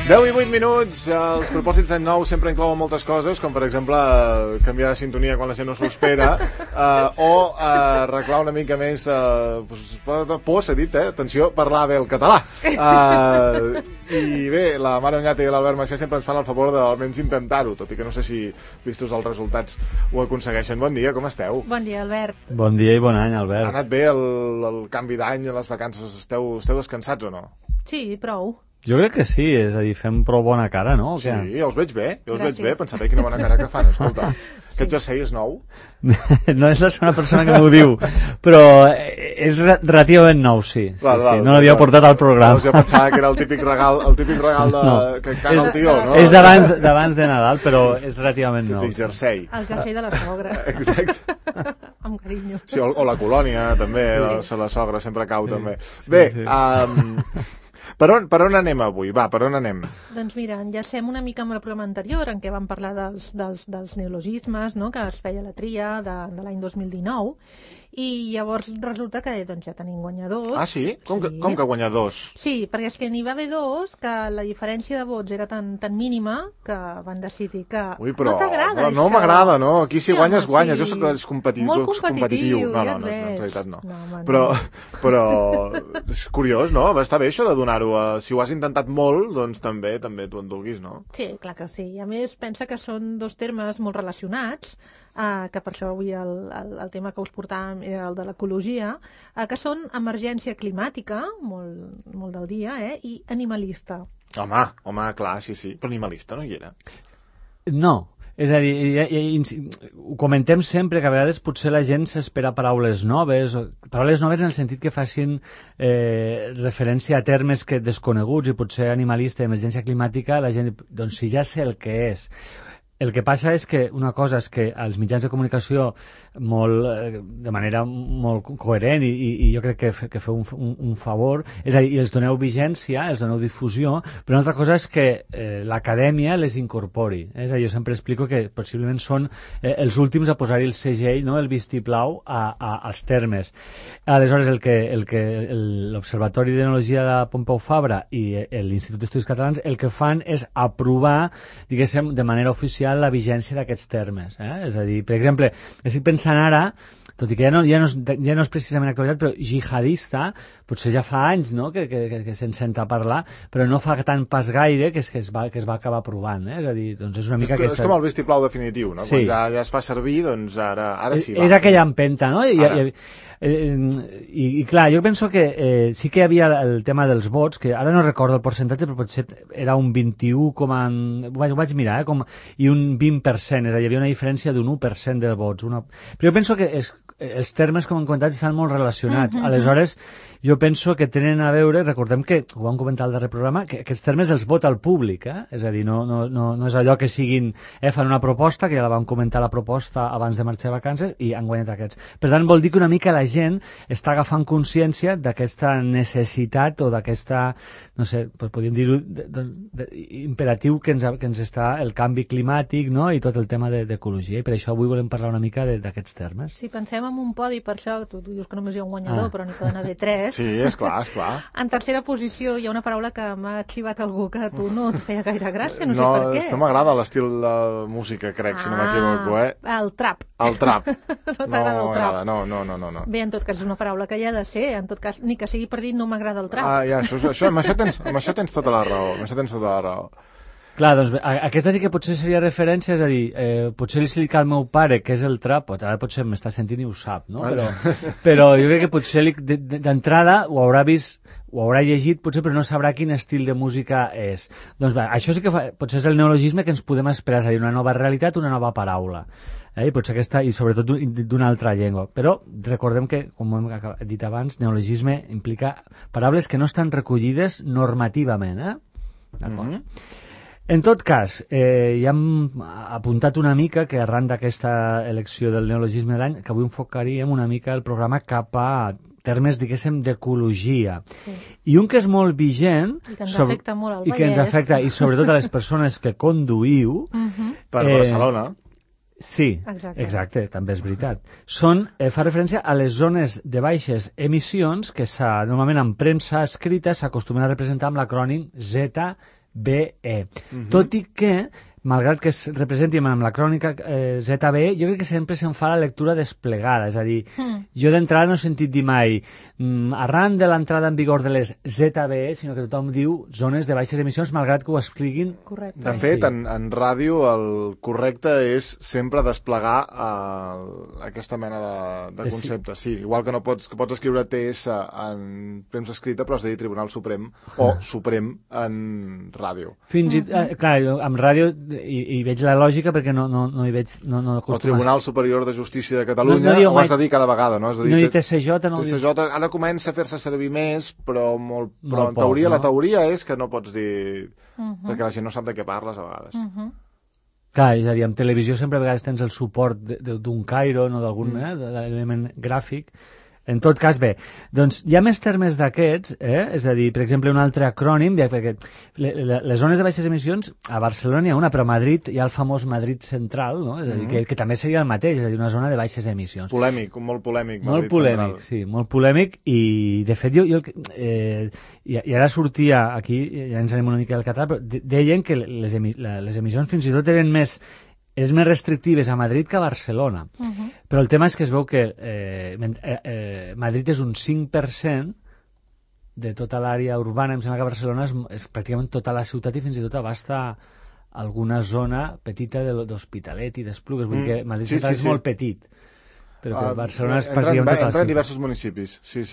10 i 8 minuts, els propòsits d'any nou sempre inclouen moltes coses, com per exemple canviar de sintonia quan la gent no s'ho espera, o arreglar una mica més, por, s'ha dit, atenció, parlar bé el català. I bé, la Mare Oñate i l'Albert Macià sempre ens fan el favor d'almenys intentar-ho, tot i que no sé si, vistos els resultats, ho aconsegueixen. Bon dia, com esteu? Bon dia, Albert. Bon dia i bon any, Albert. Ha anat bé el canvi d'any, les vacances? Esteu descansats o no? Sí, prou. Jo crec que sí, és a dir, fem prou bona cara, no? Sí, jo els veig bé, Gràcies. pensaré quina bona cara que fan, escolta. Aquest jersei és nou? No és la segona persona que m'ho diu, però és relativament nou, sí. Val, no l'havia portat al programa. Jo pensava que era el típic regal que caga el tió, no? És d'abans de Nadal, però és relativament nou. Típic jersei. El jersei de la sogra. Exacte. Amb carinyo. Sí, o la colònia, també, la sogra sempre cau, també. Bé, per on anem avui? Va, per on anem? Doncs mira, enllacem una mica amb el programa anterior, en què vam parlar dels neologismes, no?, que es feia la tria de l'any 2019, i llavors resulta que doncs, ja tenim guanyadors. Ah, sí? Com que guanyadors? Sí, perquè és que n'hi va haver dos, que la diferència de vots era tan mínima que van decidir que Ui, però no t'agrada no això. m'agrada, no? Aquí si Sí, guanyes, home, guanyes. sí. Jo sóc competitiu. Molt competitiu, No, ja en et veig. realitat no. No, home, no. Però és curiós, no? Està bé això de donar-ho a... Si ho has intentat molt, doncs també t'ho enduguis, no? Sí, clar que sí. I a més, pensa que són dos termes molt relacionats, que per això avui el tema que us portàvem era el de l'ecologia, que són emergència climàtica, molt del dia, i animalista. Home, clar, sí. Però animalista no hi era. No. És a dir, ho comentem sempre, que a vegades potser la gent s'espera paraules noves en el sentit que facin referència a termes desconeguts, i potser animalista i emergència climàtica, la gent, doncs si ja sé el que és. El que passa és que una cosa és que els mitjans de comunicació de manera molt coherent, i jo crec que feu un favor, és a dir, els doneu vigència, els doneu difusió, però una altra cosa és que l'acadèmia les incorpori. És a dir, jo sempre explico que possiblement són els últims a posar-hi el segell, no?, el vistiplau als termes. Aleshores, l'Observatori d'Enologia de Pompeu Fabra i l'Institut d'Estudis Catalans el que fan és aprovar, diguéssim, de manera oficial la vigència d'aquests termes. És a dir, per exemple, estic pensant ara, tot i que ja no és precisament actualitat, però jihadista, potser ja fa anys, no?, que se'n sent a parlar, però no fa tant pas gaire que es va acabar aprovant. És a dir, doncs és una mica és com el vistiplau definitiu, no? Sí. Quan ja es fa servir, doncs ara sí va. És aquella empenta, no? I clar, jo penso que sí que hi havia el tema dels vots, que ara no recordo el percentatge, però potser era un 21, ho vaig mirar, i un 20%, és a dir, hi havia una diferència d'un 1% de vots. Però jo penso que els termes, com hem comentat, estan molt relacionats. Aleshores, jo penso que tenen a veure, recordem que, ho vam comentar al darrer programa, que aquests termes els vota el públic, és a dir, no és allò que siguin, fan una proposta, que ja la vam comentar la proposta abans de marxar de vacances, i han guanyat aquests. Per tant, vol dir que una mica la gent està agafant consciència d'aquesta necessitat o d'aquesta, no sé, podríem dir-ho, imperatiu que ens està el canvi climàtic, no?, i tot el tema d'ecologia, i per això avui volem parlar una mica d'aquests termes. Si pensem en un podi, per això tu dius que només hi ha un guanyador, però n'hi poden haver 3. Sí, és clar. En tercera posició hi ha una paraula que m'ha xivat algú que a tu no et feia gaire gràcia, no sé per què. No m'agrada l'estil de música, crec, si no m'equivoco, El trap. El trap. No t'agrada el trap? No. Bé, en tot cas, és una paraula que hi ha de ser, en tot cas, ni que sigui per dir no m'agrada el trap. Ja, amb això tens tota la raó. Clar, doncs aquesta sí que potser seria referència, és a dir, potser li explica al meu pare què és el trap, ara potser m'està sentint i ho sap, no? Però jo crec que potser d'entrada ho haurà vist, ho haurà llegit, potser, però no sabrà quin estil de música és. Doncs bé, això sí que potser és el neologisme que ens podem esperar, és a dir, una nova realitat, una nova paraula. I potser aquesta, i sobretot d'una altra llengua. Però recordem que, com hem dit abans, neologisme implica paraules que no estan recollides normativament. D'acord? En tot cas, ja hem apuntat una mica que arran d'aquesta elecció del neologisme de l'any, que avui enfocaríem una mica el programa cap a termes, diguéssim, d'ecologia. Sí. I un que és molt vigent... I que ens afecta molt al Vallès. I que ens afecta, i sobretot a les persones que conduïu... Per Barcelona. Sí, exacte, també és veritat. Fa referència a les zones de baixes emissions que normalment en premsa escrita s'acostumen a representar amb l'acrònim ZEE. ZBE. Tot i que, malgrat que es representi amb la crònica ZBE, jo crec que sempre se'n fa la lectura desplegada, és a dir, jo d'entrada no he sentit dir mai arran de l'entrada en vigor de les ZBE, sinó que tothom diu zones de baixes emissions, malgrat que ho expliquin. Correcte. De fet, en ràdio el correcte és sempre desplegar aquesta mena de concepte. Sí, igual que no pots escriure TS en premsa escrita, però has de dir Tribunal Suprem o Suprem en ràdio. Fins i clar, jo amb ràdio hi veig la lògica perquè no hi veig... O Tribunal Superior de Justícia de Catalunya, ho has de dir cada vegada, no? No dic TCJ, no dic... TCJ ara comença a fer-se servir més, però en teoria, la teoria és que no pots dir... perquè la gent no sap de què parles a vegades. Clar, és a dir, en televisió sempre a vegades tens el suport d'un Cairo, no d'algun element gràfic. En tot cas, bé, doncs hi ha més termes d'aquests, és a dir, per exemple, un altre acrònim, perquè les zones de baixes emissions, a Barcelona hi ha una, però a Madrid hi ha el famós Madrid Central, no? És a dir, que també seria el mateix, és a dir, una zona de baixes emissions. Polèmic, molt polèmic. Molt polèmic, sí, molt polèmic, i de fet i ara sortia aquí, ja ens anem una mica del català, però deien que les emissions fins i tot eren més restrictives a Madrid que a Barcelona. Però el tema és que es veu que Madrid és un 5% de tota l'àrea urbana, em sembla que Barcelona és pràcticament tota la ciutat i fins i tot abasta alguna zona petita d'Hospitalet i d'Esplugues, vull dir que Madrid Central és molt petit. Però que Barcelona és pràcticament tota la ciutat. Entra en diversos municipis, sí.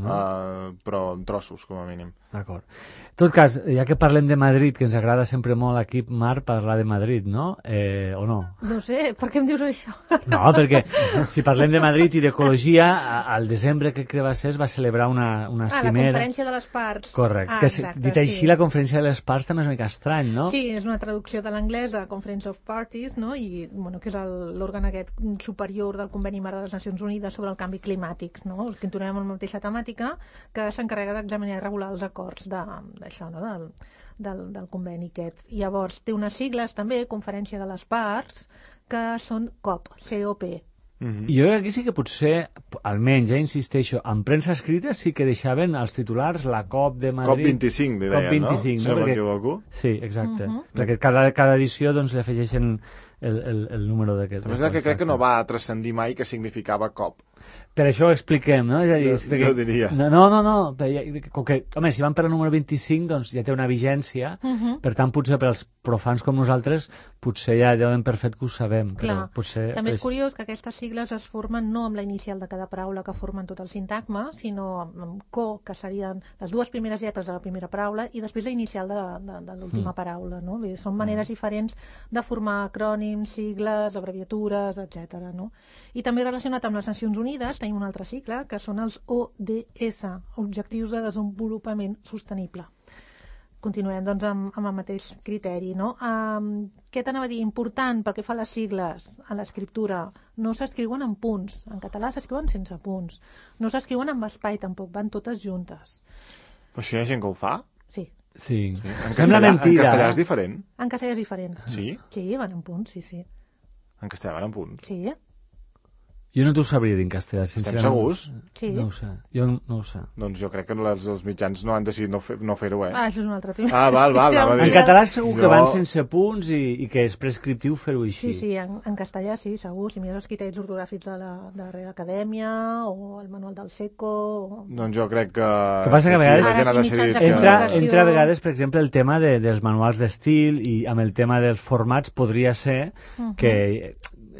Però en trossos, com a mínim. D'acord. En tot cas, ja que parlem de Madrid, que ens agrada sempre molt aquí, Mar, parlar de Madrid, no? O no? No sé, per què em dius això? No, perquè si parlem de Madrid i d'ecologia, al desembre que va ser es va celebrar una cimera... la conferència de les parts. Correcte. Exacte, dit així, la conferència de les parts també és una mica estrany, no? Sí, és una traducció de l'anglès de Conference of Parties, no? I, que és l'òrgan aquest superior del Conveni Marc de les Nacions Unides sobre el canvi climàtic, no? El que entonem amb la mateixa temàtica, que s'encarrega d'examinar i regular els acords d'això, no? Del conveni aquest. I llavors té unes sigles també, Conferència de les Parts, que són COP, COP. I jo crec que aquí sí que potser, almenys, insisteixo, en premsa escrita sí que deixaven els titulars la COP de Madrid... COP25, li deien, no? Si no m'equivoco. Sí, exacte. Perquè cada edició doncs, li afegeixen el número d'aquest. A més que crec que no va transcendir mai que significava COP. Per això ho expliquem, no? És a dir, jo diria. No. Com que, home, si van per el número 25, doncs ja té una vigència, per tant, potser per als profans com nosaltres, potser ja deuen per fet que ho sabem. Clar. Però potser... També és curiós que aquestes sigles es formen no amb la inicial de cada paraula que formen tot el sintagma, sinó amb co, que serien les dues primeres lletres de la primera paraula, i després la inicial de l'última paraula, no? Són maneres diferents de formar acrònims, sigles, abreviatures, etc. no? I també relacionat amb les Nacions Unides tenim un altre cicle, que són els ODS, Objectius de Desenvolupament Sostenible. Continuem, doncs, amb el mateix criteri, no? Què t'anava a dir? Important, pel que fa a les sigles, a l'escriptura, no s'escriuen en punts. En català s'escriuen sense punts. No s'escriuen amb espai, tampoc, van totes juntes. Però això hi ha gent que ho fa? Sí. En castellà és diferent? En castellà és diferent. Sí? Sí, van en punts, sí. En castellà van en punts? Sí. Jo no t'ho sabria dir en castellà, sincerament. Estem segurs? Sí. No ho sé, jo no ho sé. Doncs jo crec que els mitjans no han decidit no fer-ho, això és un altre tema. Val. En català segur que van sense punts i que és prescriptiu fer-ho així. Sí, en castellà sí, segur. Si mires els criteris ortogràfics de la Real Acadèmia o el manual del SECO... Doncs jo crec que... Que passa que a vegades la gent ha decidit entra a vegades, per exemple, el tema dels manuals d'estil i amb el tema dels formats podria ser que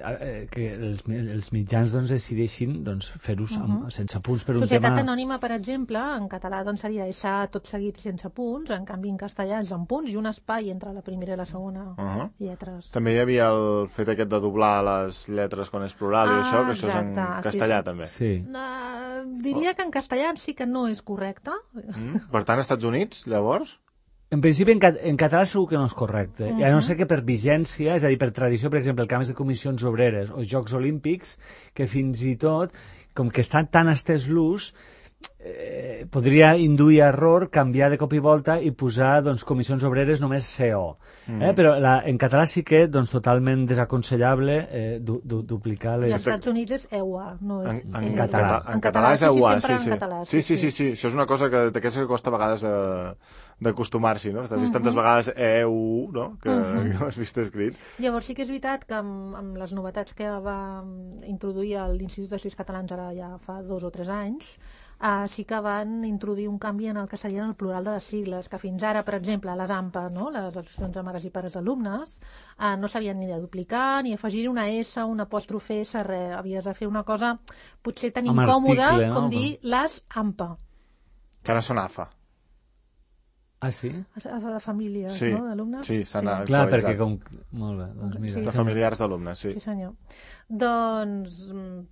els mitjans doncs, decideixin doncs, fer-ho sense punts per un Societat tema... Anònima, per exemple, en català doncs, seria deixar tot seguit sense punts, en canvi en castellà és amb punts i un espai entre la primera i la segona lletres. També hi havia el fet aquest de doblar les lletres quan és plural i això, que això és en castellà també. Sí. Diria que en castellà sí que no és correcte. Per tant, als Estats Units, llavors... En principi, en català segur que no és correcte. A no ser que per vigència, és a dir, per tradició, per exemple, el camp de comissions obreres o Jocs Olímpics, que fins i tot, com que està tan estès l'ús, podria induir a error canviar de cop i volta i posar doncs, comissions obreres només CO. Però en català sí que totalment desaconsellable duplicar les... Als Estats Units és EUA, no és... En català. En català és EUA, sí. Sí. Això és una cosa d'aquesta que costa a vegades d'acostumar-s'hi, no? Has vist tantes vegades EU, no? Que has vist escrit. Llavors sí que és veritat que amb les novetats que va introduir l'Institut d'Estudis Catalans ara ja fa 2 o 3 anys, sí que van introduir un canvi en el que serien el plural de les sigles, que fins ara, per exemple, les AMPA, no? Les associacions de mares i pares d'alumnes, no s'havien ni de duplicar, ni afegir una S, un apòstrof S, res. Havies de fer una cosa potser tan incòmoda com dir les AMPA. Que ara són AFA. Ah, sí? De famílies, no? D'alumnes? Sí, s'han actualitzat. Clar, perquè com... Molt bé, doncs mira. De familiars d'alumnes, sí. Sí, senyor. Doncs...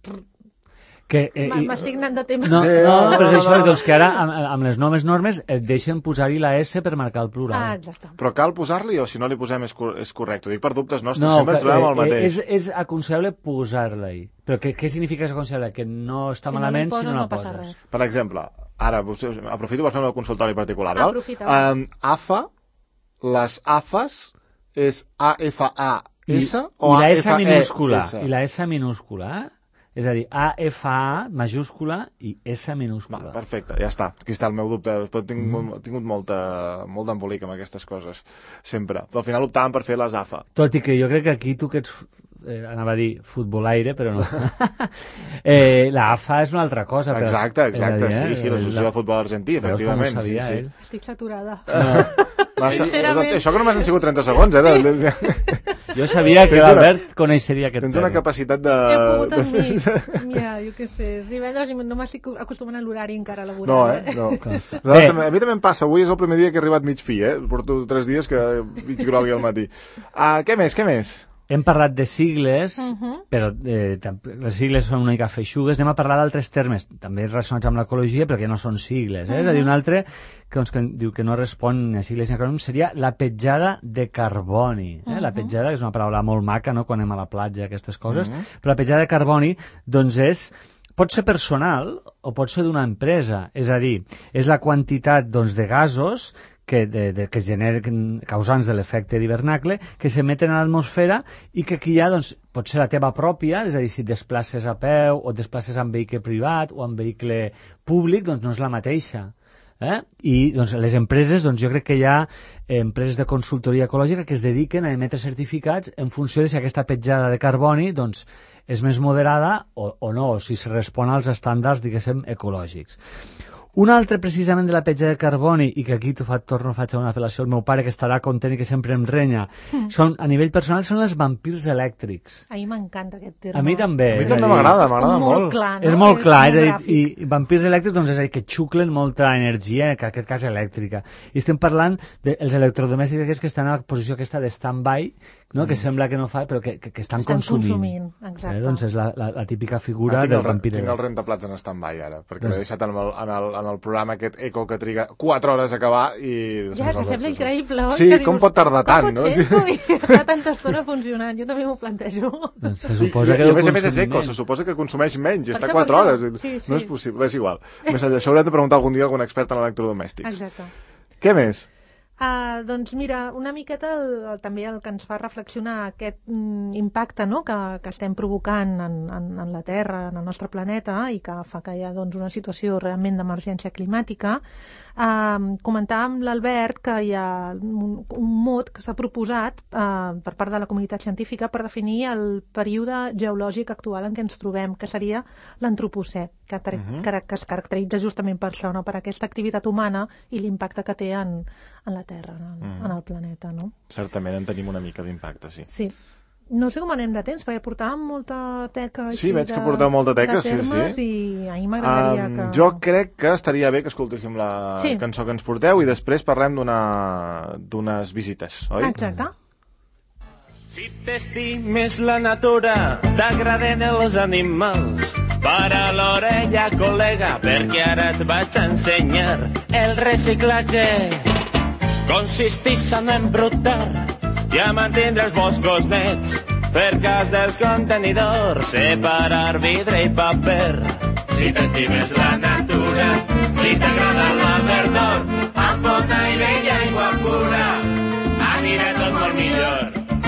M'estic anant de tema. No, però és això, doncs que ara amb les noves normes et deixen posar-hi la S per marcar el plural. Exacte. Però cal posar-li o si no li posem és correcte? Ho dic per dubtes nostres, sempre ens trobem el mateix. És aconsellable posar-la-hi. Però què significa que és aconsellable? Que no està malament si no la poses. Per exemple, ara aprofito per fer un consultori particular. Aprofita. AFA, les AFAs és AFAS o AFES? I la S minúscula. AFES? I la S minúscula, és a dir, AFA majúscula i S minúscula. Perfecte, ja està. Aquí està el meu dubte. He tingut molt d'embolic amb aquestes coses, sempre. Però al final optàvem per fer les AFA. Tot i que jo crec que aquí tu que ets, anava a dir futbolaire, però no. La AFA és una altra cosa. Exacte, sí, l'Associació de Futbol Argentí, efectivament. Com ho sabia, sí. Estic saturada. Sincerament. Això que només han sigut 30 segons, Jo sabia que l'Albert coneixeria aquest tema. Tens una capacitat de... He pogut amb mi. Ja, jo què sé, és divendres i no m'estic acostumant a l'horari encara laboral. No. A mi també em passa, avui és el primer dia que he arribat mig fi, Porto 3 dies que mig grogui al matí. Què més? Hem parlat de sigles, però les sigles són una mica feixugues. Anem a parlar d'altres termes, també relacionats amb l'ecologia, però que no són sigles. És a dir, un altre que diu que no respon a sigles ni acrònims seria la petjada de carboni. La petjada, que és una paraula molt maca, no?, quan anem a la platja, aquestes coses, però la petjada de carboni, doncs pot ser personal o pot ser d'una empresa. És a dir, és la quantitat de gasos que es generen causants de l'efecte d'hivernacle, que s'emeten a l'atmosfera i que aquí ja pot ser la teva pròpia, és a dir, si et desplaces a peu o et desplaces amb vehicle privat o amb vehicle públic, doncs no és la mateixa. I les empreses, jo crec que hi ha empreses de consultoria ecològica que es dediquen a emetre certificats en funció de si aquesta petjada de carboni és més moderada o no, o si es respon als estàndards, diguéssim, ecològics. Un altre, precisament, de la petjada de carboni, i que aquí torno a fer una apel·lació al meu pare, que estarà content i que sempre em renya, a nivell personal, són els vampirs elèctrics. A mi m'encanta aquest terme. A mi també. A mi també m'agrada molt. És molt clar, és a dir, i vampirs elèctrics, és a dir, que xuclen molta energia, en aquest cas elèctrica. I estem parlant dels electrodomèstics aquests que estan a la posició aquesta de stand-by, que sembla que no fa, però que estan consumint. Exacte. Doncs és la típica figura del vampir elèctric. Tinc el rentaplats en stand-by ara, perquè l'he deixat en el programa aquest Eco que triga 4 hores a acabar i... Ja, que sembla increïble, oi? Sí, com pot tardar tant, no? Com pot ser, està tanta estona funcionant? Jo també m'ho plantejo. Doncs se suposa que a més és eco, se suposa que consumeix menys, està 4 hores. No és possible, és igual. Això haurem de preguntar algun dia a algun expert en electrodomèstics. Exacte. Què més? Doncs mira, una miqueta també el que ens fa reflexionar aquest impacte, no?, que estem provocant en la Terra, en el nostre planeta, i que fa que hi ha una situació realment d'emergència climàtica. Comentàvem amb l'Albert que hi ha un mot que s'ha proposat per part de la comunitat científica per definir el període geològic actual en què ens trobem, que seria l'antropocè, que es caracteritza justament per això, no?, per aquesta activitat humana i l'impacte que té en la Terra, en el planeta, no? Certament en tenim una mica d'impacte, sí. Sí. No sé com anem de temps, perquè portàvem molta teca així. Sí, veig que portàvem molta teca, sí. I a mi m'agradaria que... Jo crec que estaria bé que escoltéssim la cançó que ens porteu i després parlem d'unes visites, oi? Exacte. Si t'estimes la natura, t'agraden els animals, para l'orella, col·lega, perquè ara et vaig ensenyar. El reciclatge consisteix en embrutar i a mantindre els boscos nets, fer cas dels contenidors, separar vidre i paper. Si t'estimes la natura, Si t'agrada la verdor, amb bon aire i aigua pura, anirà tot molt millor.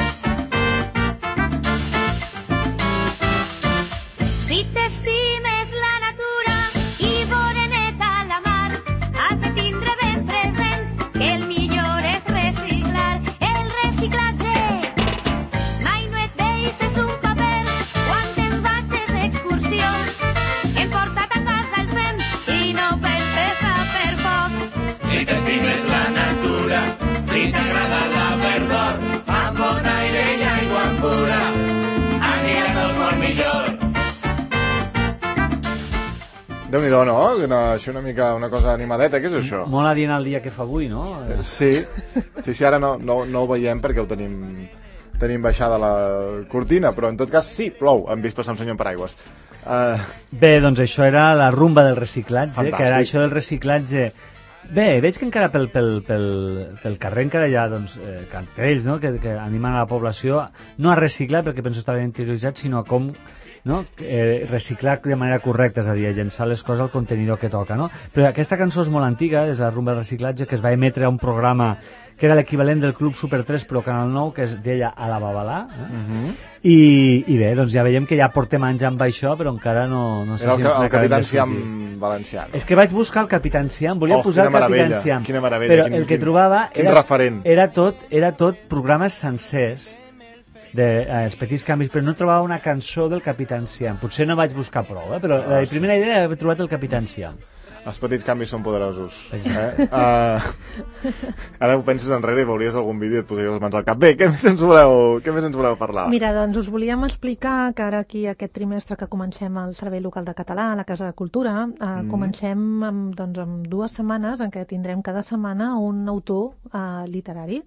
Si t'estimes la natura i vore neta la mar, has de tindre ben present que el millor és reciclar. El reciclatge mai no et deixes un paper quan te'n vagis d'excursió. Emporta't a casa el fem i no penses a fer poc. Si t'estimes la natura, si t'agrada la verdor, amb bon aire i aigua pura, anirà tot molt millor. Déu-n'hi-do, no? Això una mica una cosa animadeta, què és això? Molt adient el dia que fa avui, no? Sí, ara no ho veiem perquè ho tenim baixada la cortina, però en tot cas sí, plou, hem vist passar un senyor amb paraigües. Bé, doncs això era la rumba del reciclatge, Fantàstic. que era això del reciclatge. Bé, veig que encara pel carrer encara hi ha doncs, cartells, no? que animen a la població no a reciclar, perquè penso estar ben interioritzat, sinó a com, no? Reciclar de manera correcta, és a dir, a llençar les coses al contenidor que toca, no? Però aquesta cançó és molt antiga, és la rumba del reciclatge, que es va emetre a un programa que era l'equivalent del Club Super 3 però Canal 9, que es deia A la Babalà, I bé, doncs ja veiem que ja portem anys amb això, però encara no sé Era si ens el n'acabem Capitán de sortir. Siam valencià. És que vaig buscar el Capitán Siam, volia posar el Capitán Siam, quina meravella, però el que trobava quin referent. era tot programes sencers els petits canvis, però no trobava una cançó del Capitán Siam. Potser no vaig buscar prou, però la primera idea era haver trobat el Capitán Siam. Els petits canvis són poderosos. Ara ho penses enrere i veuries algun vídeo i et posaries les mans al cap. Bé, què més ens voleu parlar? Mira, doncs us volíem explicar que ara aquí aquest trimestre que comencem el Servei Local de Català a la Casa de Cultura, comencem amb 2 setmanes en què tindrem cada setmana un autor literari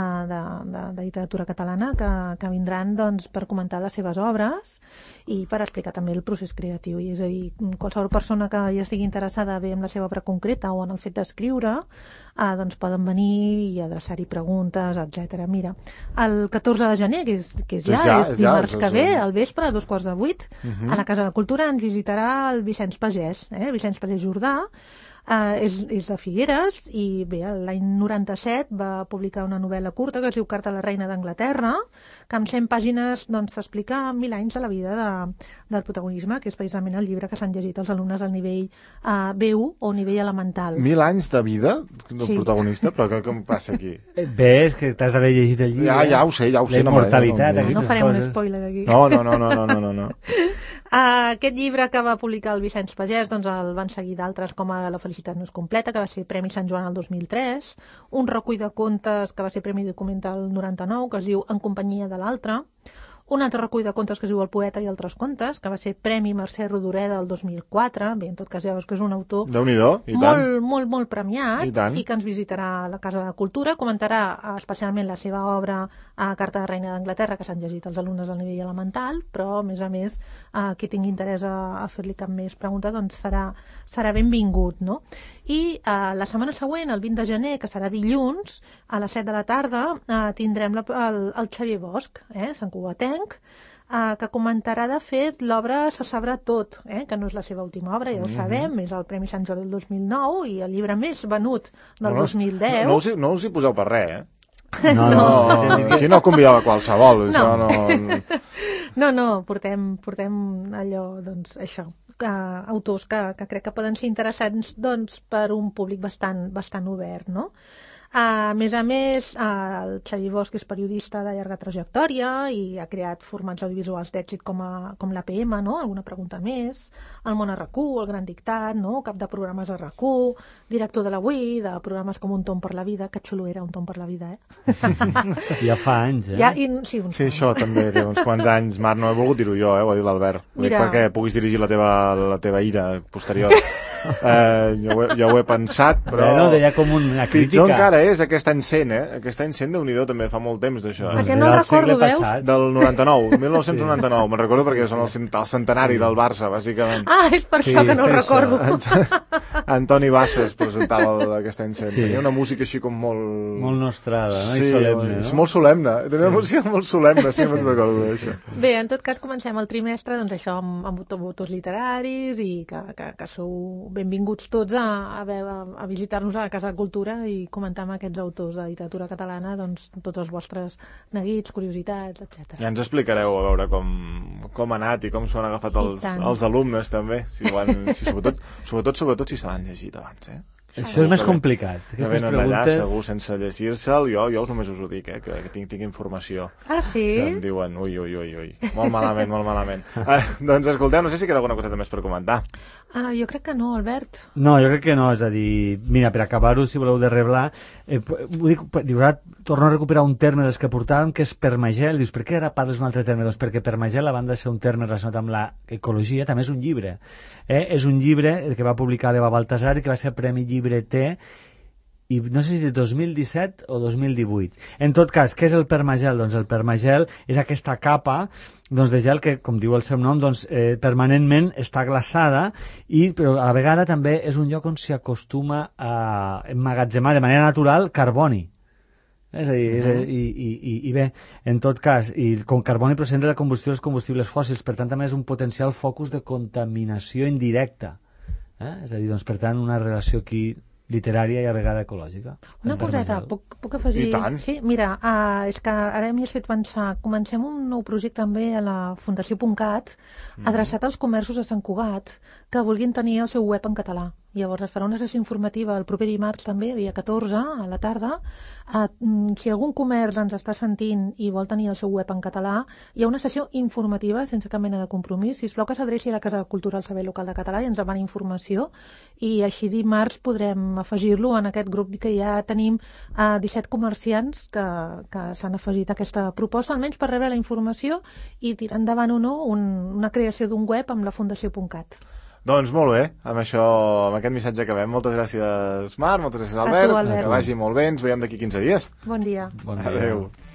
de literatura catalana que vindran doncs, per comentar les seves obres i per explicar també el procés creatiu. I és a dir, qualsevol persona que hi estigui interessada bé en la seva obra concreta o en el fet d'escriure, doncs poden venir i adreçar-hi preguntes, etc. Mira, el 14 de gener, que és dimarts que ve, al vespre, a 7:45, a la Casa de Cultura ens visitarà el Vicenç Pagès, Vicenç Pagès Jordà. És de Figueres i bé, l'any 97 va publicar una novel·la curta que es diu Carta a la reina d'Anglaterra, que amb 100 pàgines doncs, t'explica 1000 anys de la vida del protagonisme, que és precisament el llibre que s'han llegit els alumnes al nivell B1 o nivell elemental. 1000 anys de vida del protagonista? Però què passa aquí? Bé, és que t'has d'haver llegit el llibre. Ja ho sé. La immortalitat, no farem un spoiler aquí. No. Aquest llibre que va publicar el Vicenç Pagès doncs el van seguir d'altres com a La felicitat no és completa, que va ser Premi Sant Joan el 2003, un recull de contes que va ser Premi Documental el 99, que es diu En companyia de l'altre, un altre recull de contes que es diu El poeta i altres contes, que va ser Premi Mercè Rodoreda el 2004, bé, en tot cas ja veus que és un autor molt premiat i que ens visitarà a la Casa de Cultura, comentarà especialment la seva obra Carta de reina d'Anglaterra, que s'han llegit els alumnes al nivell elemental, però a més, qui tingui interès a fer-li cap més pregunta, doncs serà benvingut, no? I la setmana següent, el 20 de gener, que serà dilluns, a les 7 de la tarda, tindrem el Xavier Bosch, Sant Cugatenc, que comentarà, de fet, l'obra Se sabrà tot, que no és la seva última obra, ja ho sabem, és el Premi Sant Jordi del 2009 i el llibre més venut del 2010. No us hi poseu per res, No. Aquí no convidava qualsevol. No, portem allò, doncs, això, autors que crec que poden ser interessants doncs, per un públic bastant obert, no? A més, el Xavier Bosch és periodista de llarga trajectòria i ha creat formats audiovisuals d'èxit com l'APM, no? Alguna pregunta més, el Món a RAC1, el Gran Dictat, no? Cap de programes a RAC1, director de l'Avui, de programes com Un tomb per la vida, que xulo era Un tomb per la vida, Ja fa anys, Sí, això també té uns quants anys. Marc, no he volgut dir-ho jo, ho ha dit l'Albert. Ho dic perquè puguis dirigir la teva ira posterior. Jo ho he pensat, però... No, deia com una crítica. Pitjor encara, ara és aquest any 100, Aquest any 100, Déu-n'hi-do, també fa molt temps d'això. Que no el recordo, veus? Del 99, 1999, me'n recordo perquè són el centenari del Barça, bàsicament. És per això que no el recordo. Antoni Bassas presentava aquest any 100. Tenia una música així com molt... Molt nostrada, no? Sí, I solemne, no? Molt solemne. Tenia una música molt solemne, sí, me'n recordo d'això. Bé, en tot cas comencem el trimestre, doncs això, amb autors literaris i que sou benvinguts tots a visitar-nos a la Casa de Cultura i comentar amb aquests autors de literatura catalana doncs tots els vostres neguits, curiositats, etc. Ja ens explicareu a veure com ha anat i com s'ho han agafat els alumnes també, sobretot si se l'han llegit abans, Això és més complicat. Que venen allà segur sense llegir-se'l, jo només us ho dic, que tinc informació. Sí? Que em diuen, ui, molt malament. Doncs escolteu, no sé si queda alguna cosa més per comentar. Jo crec que no, Albert. No, jo crec que no, és a dir, mira, per acabar-ho, si voleu de reblar, torno a recuperar un terme dels que portàvem, que és permagel. Dius, per què ara parles d'un altre terme? Doncs perquè permagel, a banda de ser un terme relacionat amb l'ecologia, també és un llibre. És un llibre que va publicar l'Eva Baltasar i que va ser Premi Llibreter, i no sé si de 2017 o 2018. En tot cas, què és el permagel? Doncs el permagel és aquesta capa de gel que, com diu el seu nom, permanentment està glaçada, però a la vegada també és un lloc on s'hi acostuma a emmagatzemar de manera natural carboni. És a dir, i bé, en tot cas, i com carboni procedent de la combustió dels combustibles fòssils, per tant també és un potencial focus de contaminació indirecta. És a dir, doncs, per tant, una relació aquí literària i a vegada ecològica. Una coseta, puc afegir? I tant. Sí, mira, és que ara m'hi has fet pensar. Comencem un nou projecte també a la Fundació .cat, adreçat als comerços de Sant Cugat, que vulguin tenir el seu web en català. Llavors es farà una sessió informativa el proper dimarts també, dia 14, a la tarda. Si algun comerç ens està sentint i vol tenir el seu web en català, hi ha una sessió informativa sense cap mena de compromís. Sisplau que s'adreci a la Casa de Cultura al Servei Local de Català i ens demani informació, i així dimarts podrem afegir-lo en aquest grup que ja tenim 17 comerciants que s'han afegit a aquesta proposta, almenys per rebre la informació i tirar endavant o no una creació d'un web amb la Fundació .cat. Doncs molt bé, amb aquest missatge acabem. Moltes gràcies, Marc, moltes gràcies, Albert. A tu, Albert. Que vagi molt bé, ens veiem d'aquí 15 dies. Bon dia. Bon dia. Adéu.